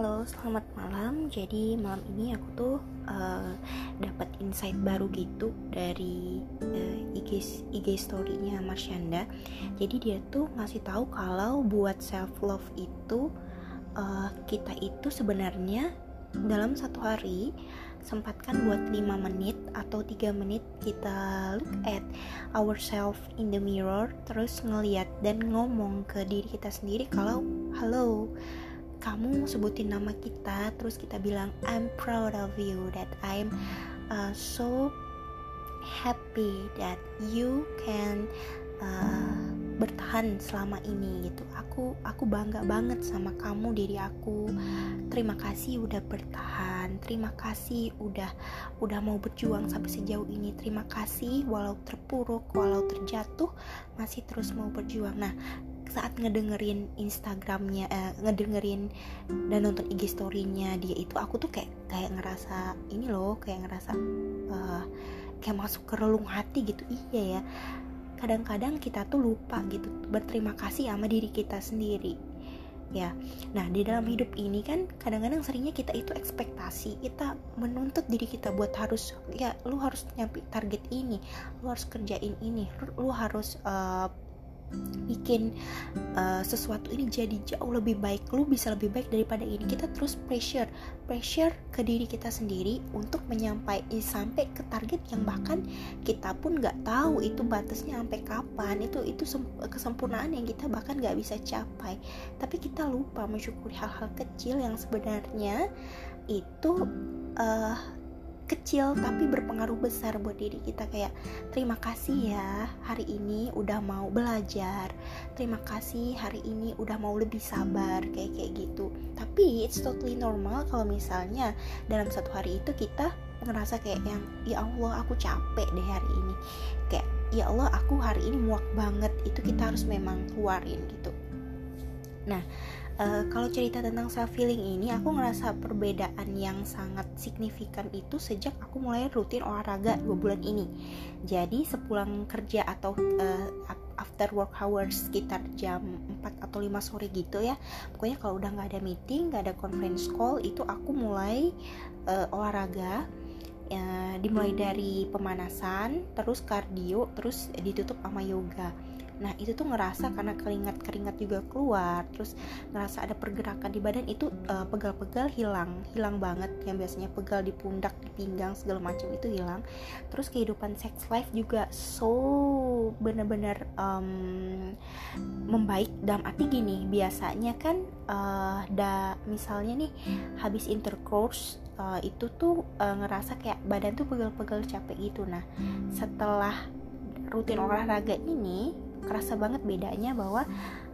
Halo, selamat malam. Jadi malam ini aku tuh dapat insight baru gitu dari IG story-nya Marsyanda. Jadi dia tuh ngasih tahu kalau buat self love itu kita itu sebenarnya dalam satu hari sempatkan buat 5 menit atau 3 menit kita look at ourselves in the mirror, terus ngeliat dan ngomong ke diri kita sendiri kalau halo, kamu sebutin nama kita, terus kita bilang I'm proud of you, that I'm so happy that you can bertahan selama ini gitu. Aku bangga banget sama kamu, diri aku. Terima kasih udah bertahan. Terima kasih udah mau berjuang sampai sejauh ini. Terima kasih walau terpuruk, walau terjatuh, masih terus mau berjuang. Nah, saat ngedengerin Instagramnya, ngedengerin dan nonton IG story-nya dia itu, aku tuh kayak ngerasa ini loh, kayak ngerasa kayak masuk ke relung hati gitu. Iya ya, kadang-kadang kita tuh lupa gitu berterima kasih sama diri kita sendiri ya. Nah, di dalam hidup ini kan kadang-kadang seringnya kita itu ekspektasi, kita menuntut diri kita buat harus, ya lu harus nyampe target ini, lu harus kerjain ini, lu harus bikin sesuatu ini jadi jauh lebih baik, lu bisa lebih baik daripada ini. Kita terus pressure ke diri kita sendiri untuk sampai ke target yang bahkan kita pun nggak tahu itu batasnya sampai kapan. Itu kesempurnaan yang kita bahkan nggak bisa capai. Tapi kita lupa mensyukuri hal-hal kecil yang sebenarnya itu kecil tapi berpengaruh besar buat diri kita. Kayak terima kasih ya hari ini udah mau belajar, terima kasih hari ini udah mau lebih sabar, kayak gitu. Tapi it's totally normal kalau misalnya dalam satu hari itu kita ngerasa kayak yang ya Allah aku capek deh hari ini, kayak ya Allah aku hari ini muak banget. Itu kita harus memang keluarin gitu. Nah, kalau cerita tentang self healing ini, aku ngerasa perbedaan yang sangat signifikan itu sejak aku mulai rutin olahraga 2 bulan ini. Jadi sepulang kerja atau after work hours sekitar jam 4 atau 5 sore gitu ya, pokoknya kalau udah gak ada meeting, gak ada conference call, itu aku mulai olahraga. Dimulai dari pemanasan, terus kardio, terus ditutup sama yoga. Nah, itu tuh ngerasa karena keringat juga keluar, terus ngerasa ada pergerakan di badan itu, pegal-pegal hilang banget. Yang biasanya pegal di pundak, di pinggang segala macam itu hilang. Terus kehidupan sex life juga benar-benar membaik. Dalam arti gini, biasanya kan misalnya nih habis intercourse itu tuh ngerasa kayak badan tuh pegal-pegal capek gitu. Nah, setelah rutin olahraga ini kerasa banget bedanya bahwa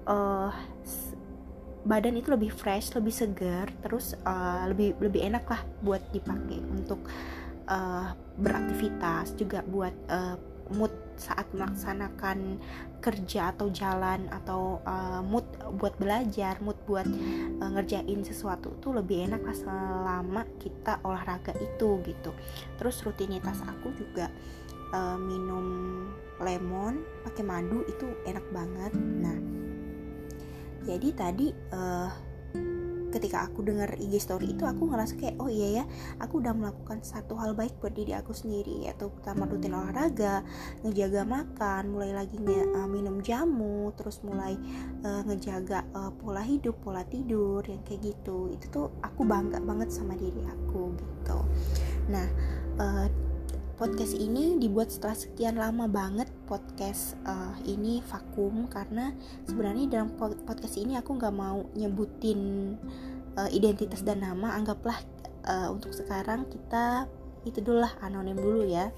badan itu lebih fresh, lebih segar, terus lebih enak lah buat dipakai untuk beraktivitas, juga buat mood saat melaksanakan kerja atau jalan, atau mood buat belajar, mood buat ngerjain sesuatu tuh lebih enak lah selama kita olahraga itu gitu. Terus rutinitas aku juga minum lemon pakai madu itu enak banget. Nah, jadi tadi ketika aku dengar IG story itu, aku ngerasa kayak oh iya ya, aku udah melakukan satu hal baik buat diri aku sendiri, yaitu pertama rutin olahraga, ngejaga makan, mulai lagi minum jamu, terus mulai ngejaga pola hidup, pola tidur yang kayak gitu. Itu tuh aku bangga banget sama diri aku gitu. Nah, podcast ini dibuat setelah sekian lama banget. Podcast ini vakum karena sebenarnya dalam podcast ini aku gak mau nyebutin identitas dan nama. Anggaplah untuk sekarang kita itu dulu lah, anonim dulu ya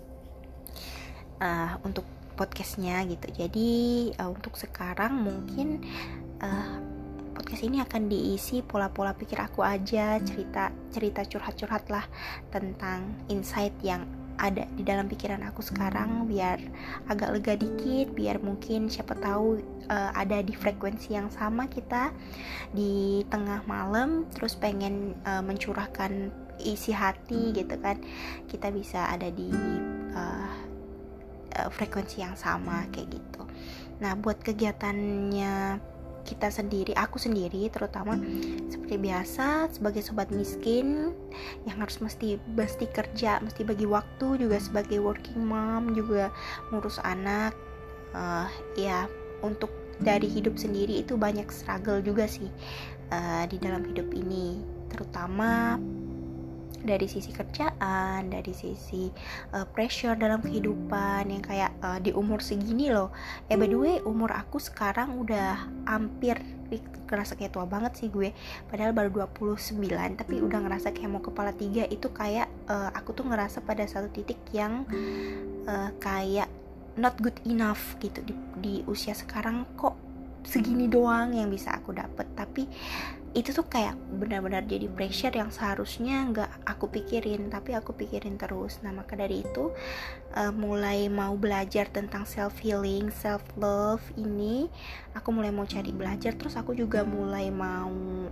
untuk podcastnya gitu. Jadi untuk sekarang mungkin podcast ini akan diisi pola-pola pikir aku aja, cerita curhat-curhat lah tentang insight yang ada di dalam pikiran aku sekarang, biar agak lega dikit, biar mungkin siapa tahu ada di frekuensi yang sama kita di tengah malam, terus pengen mencurahkan isi hati gitu kan, kita bisa ada di frekuensi yang sama kayak gitu. Nah, buat kegiatannya aku sendiri terutama, seperti biasa sebagai sobat miskin yang harus mesti kerja, mesti bagi waktu, juga sebagai working mom, juga ngurus anak. Ya untuk dari hidup sendiri itu banyak struggle juga sih di dalam hidup ini, terutama dari sisi kerjaan, dari sisi pressure dalam kehidupan yang kayak di umur segini loh. By the way, umur aku sekarang udah hampir ngerasa kayak tua banget sih gue, padahal baru 29, tapi udah ngerasa kayak mau kepala 3. Itu kayak aku tuh ngerasa pada satu titik yang kayak not good enough gitu di usia sekarang. Kok segini doang yang bisa aku dapet, tapi itu tuh kayak benar-benar jadi pressure yang seharusnya nggak aku pikirin, tapi aku pikirin terus. Nah maka dari itu mulai mau belajar tentang self healing, self love ini, aku mulai mau cari belajar. Terus aku juga mulai mau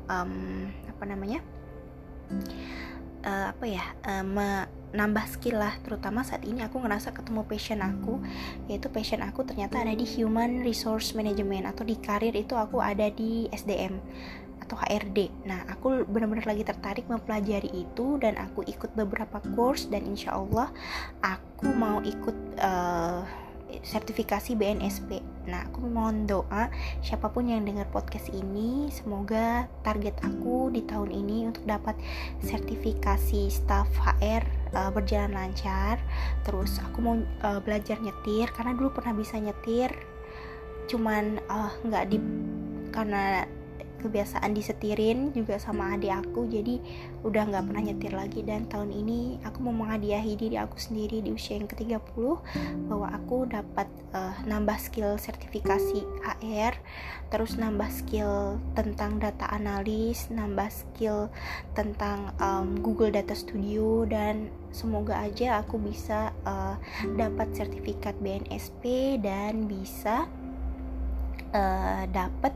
menambah skill lah, terutama saat ini aku ngerasa ketemu passion aku, yaitu passion aku ternyata ada di human resource management, atau di karir itu aku ada di SDM atau HRD. Nah aku benar-benar lagi tertarik mempelajari itu, dan aku ikut beberapa course, dan insya Allah aku mau ikut sertifikasi BNSP. Nah aku mohon doa siapapun yang dengar podcast ini, semoga target aku di tahun ini untuk dapat sertifikasi staff HR berjalan lancar. Terus aku mau belajar nyetir, karena dulu pernah bisa nyetir, cuman karena kebiasaan disetirin juga sama adik aku, jadi udah gak pernah nyetir lagi. Dan tahun ini aku mau menghadiahi diri aku sendiri di usia yang ke-30 bahwa aku dapat nambah skill sertifikasi HR, terus nambah skill tentang data analis, nambah skill tentang Google Data Studio, dan semoga aja aku bisa dapat sertifikat BNSP dan bisa dapat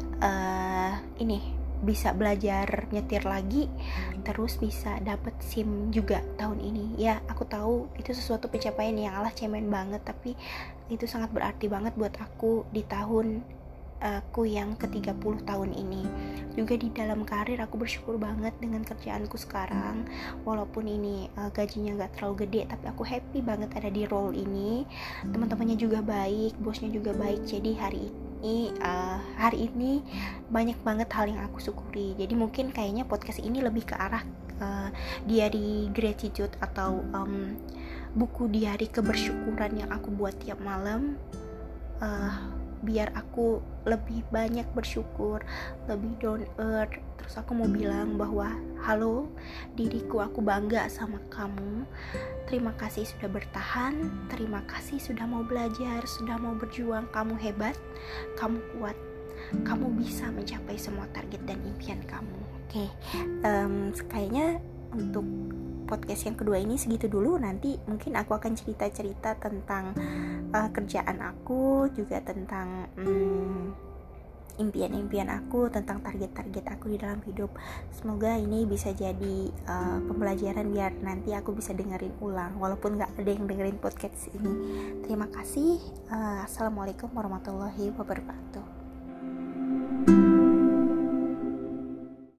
bisa belajar nyetir lagi, terus bisa dapat SIM juga tahun ini. Ya aku tahu itu sesuatu pencapaian yang Allah cemen banget, tapi itu sangat berarti banget buat aku di tahun aku yang ke-30 tahun ini. Juga di dalam karir aku bersyukur banget dengan kerjaanku sekarang, walaupun ini gajinya gak terlalu gede, tapi aku happy banget ada di role ini. Teman-temannya juga baik, bosnya juga baik, jadi hari ini banyak banget hal yang aku syukuri. Jadi mungkin kayaknya podcast ini lebih ke arah diary gratitude atau buku diary kebersyukuran yang aku buat tiap malam, biar aku lebih banyak bersyukur, lebih down earth. Terus aku mau bilang bahwa halo diriku, aku bangga sama kamu. Terima kasih sudah bertahan, terima kasih sudah mau belajar, sudah mau berjuang. Kamu hebat, kamu kuat, kamu bisa mencapai semua target dan impian kamu. Oke, kayaknya untuk podcast yang kedua ini segitu dulu. Nanti mungkin aku akan cerita-cerita tentang kerjaan aku, juga tentang impian-impian aku, tentang target-target aku di dalam hidup. Semoga ini bisa jadi pembelajaran biar nanti aku bisa dengerin ulang, walaupun gak ada yang dengerin podcast ini. Terima kasih. Assalamualaikum warahmatullahi wabarakatuh.